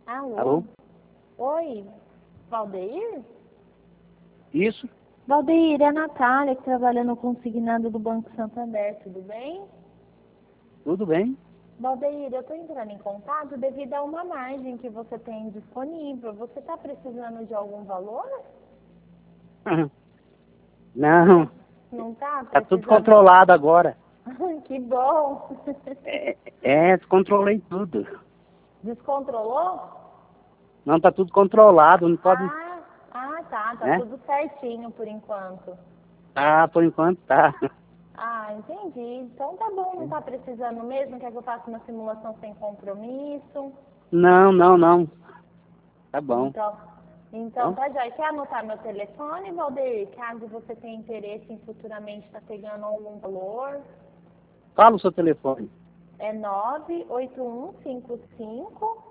Alô? Alô? Oi, Valdeir? Isso? Valdeir, é a Natália que trabalha no consignado do Banco Santander, tudo bem? Tudo bem? Valdeir, eu estou entrando em contato devido a uma margem que você tem disponível. Você está precisando de algum valor? Não, Não está tá tudo precisando? controlado agora. Que bom! Descontrolei tudo. Descontrolou? Não, tá tudo controlado, não pode, Tá né? tudo certinho por enquanto. Ah, por enquanto tá. Entendi. Então tá bom, não tá precisando mesmo? Quer que eu faça uma simulação sem compromisso? Não. Tá bom. Então Então, tá já. Quer anotar meu telefone, Valdeir? Caso você tenha interesse em futuramente estar pegando algum valor, fala o seu telefone. é 98155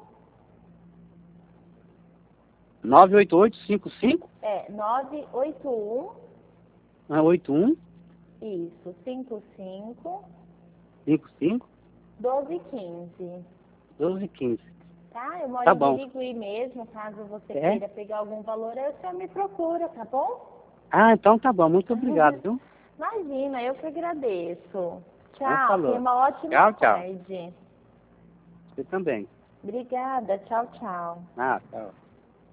98855 981, 81 isso, 55 55 1215. 1215. Tá? Eu moro Tá em bom. Birigui mesmo, caso você É? queira pegar algum valor, aí você me procura, tá bom? Ah, então tá bom. Muito obrigado, viu? Imagina, eu que agradeço. Então Tchau, tenha falou. uma ótima Tchau. tarde. Você também. Obrigada, tchau, tchau. Tchau.